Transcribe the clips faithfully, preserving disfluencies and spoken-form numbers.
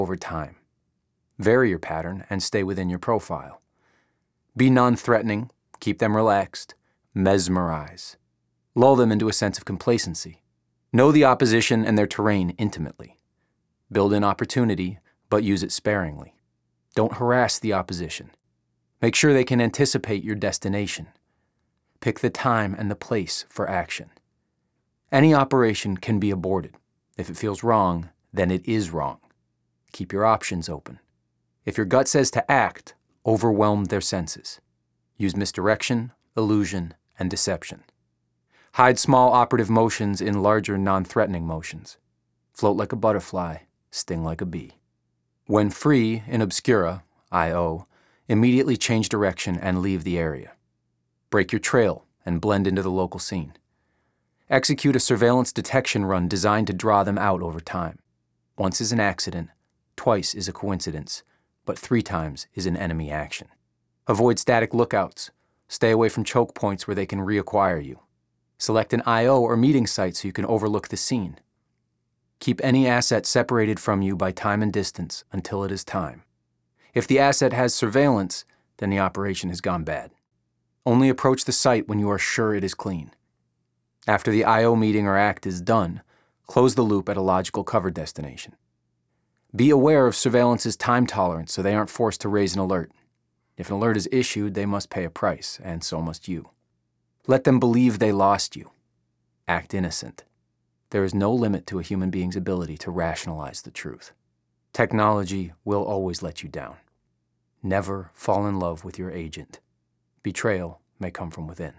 over time. Vary your pattern and stay within your profile. Be non-threatening, keep them relaxed, mesmerize. Lull them into a sense of complacency. Know the opposition and their terrain intimately. Build in opportunity, but use it sparingly. Don't harass the opposition. Make sure they can anticipate your destination. Pick the time and the place for action. Any operation can be aborted. If it feels wrong, then it is wrong. Keep your options open. If your gut says to act, overwhelm their senses. Use misdirection, illusion, and deception. Hide small operative motions in larger non-threatening motions. Float like a butterfly, sting like a bee. When free in obscura, I O, immediately change direction and leave the area. Break your trail and blend into the local scene. Execute a surveillance detection run designed to draw them out over time. Once is an accident, twice is a coincidence, but three times is an enemy action. Avoid static lookouts. Stay away from choke points where they can reacquire you. Select an I O or meeting site so you can overlook the scene. Keep any asset separated from you by time and distance until it is time. If the asset has surveillance, then the operation has gone bad. Only approach the site when you are sure it is clean. After the I O meeting or act is done, close the loop at a logical cover destination. Be aware of surveillance's time tolerance so they aren't forced to raise an alert. If an alert is issued, they must pay a price, and so must you. Let them believe they lost you. Act innocent. There is no limit to a human being's ability to rationalize the truth. Technology will always let you down. Never fall in love with your agent. Betrayal may come from within.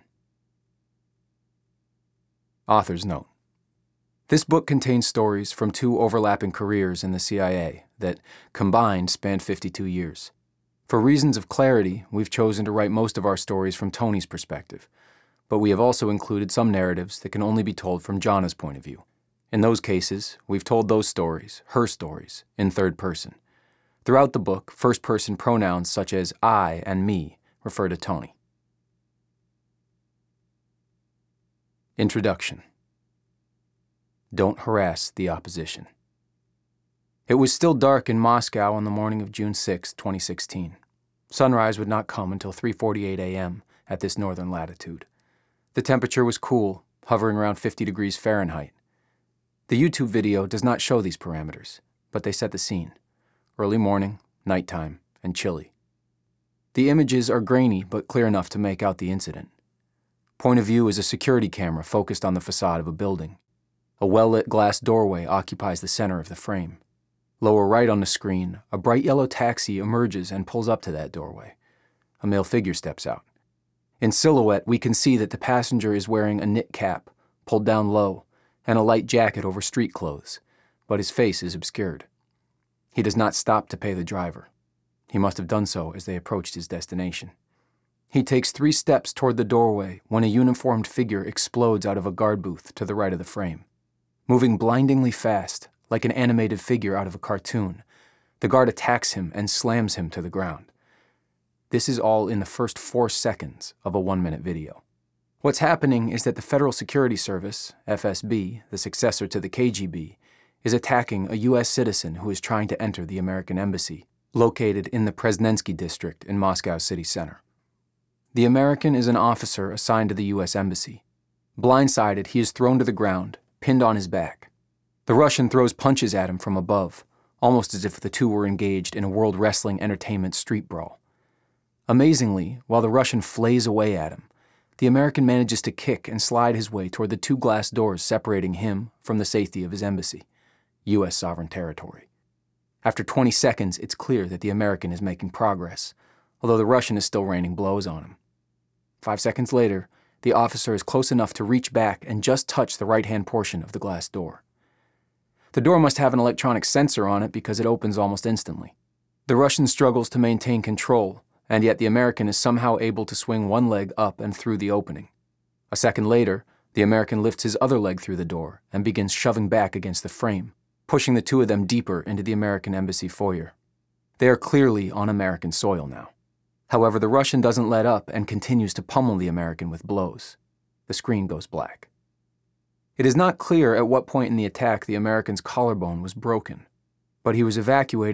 Author's note. This book contains stories from two overlapping careers in the C I A that, combined, spanned fifty-two years. For reasons of clarity, we've chosen to write most of our stories from Tony's perspective, but we have also included some narratives that can only be told from Jana's point of view. In those cases, we've told those stories, her stories, in third person. Throughout the book, first-person pronouns such as I and me refer to Tony. Introduction. Don't harass the opposition. It was still dark in Moscow on the morning of June sixth, twenty sixteen. Sunrise would not come until three forty-eight a m at this northern latitude. The temperature was cool, hovering around fifty degrees Fahrenheit. The YouTube video does not show these parameters, but they set the scene. Early morning, nighttime, and chilly. The images are grainy but clear enough to make out the incident. Point of view is a security camera focused on the facade of a building. A well-lit glass doorway occupies the center of the frame. Lower right on the screen, a bright yellow taxi emerges and pulls up to that doorway. A male figure steps out. In silhouette, we can see that the passenger is wearing a knit cap, pulled down low, and a light jacket over street clothes, but his face is obscured. He does not stop to pay the driver. He must have done so as they approached his destination. He takes three steps toward the doorway when a uniformed figure explodes out of a guard booth to the right of the frame. Moving blindingly fast, like an animated figure out of a cartoon, the guard attacks him and slams him to the ground. This is all in the first four seconds of a one-minute video. What's happening is that the Federal Security Service, F S B, the successor to the K G B, is attacking a U S citizen who is trying to enter the American embassy, located in the Presnensky district in Moscow city center. The American is an officer assigned to the U S embassy. Blindsided, he is thrown to the ground, pinned on his back. The Russian throws punches at him from above, almost as if the two were engaged in a World Wrestling Entertainment street brawl. Amazingly, while the Russian flays away at him, the American manages to kick and slide his way toward the two glass doors separating him from the safety of his embassy, U S sovereign territory. After twenty seconds, it's clear that the American is making progress, although the Russian is still raining blows on him. Five seconds later, the officer is close enough to reach back and just touch the right-hand portion of the glass door. The door must have an electronic sensor on it because it opens almost instantly. The Russian struggles to maintain control, and yet the American is somehow able to swing one leg up and through the opening. A second later, the American lifts his other leg through the door and begins shoving back against the frame, pushing the two of them deeper into the American embassy foyer. They are clearly on American soil now. However, the Russian doesn't let up and continues to pummel the American with blows. The screen goes black. It is not clear at what point in the attack the American's collarbone was broken, but he was evacuated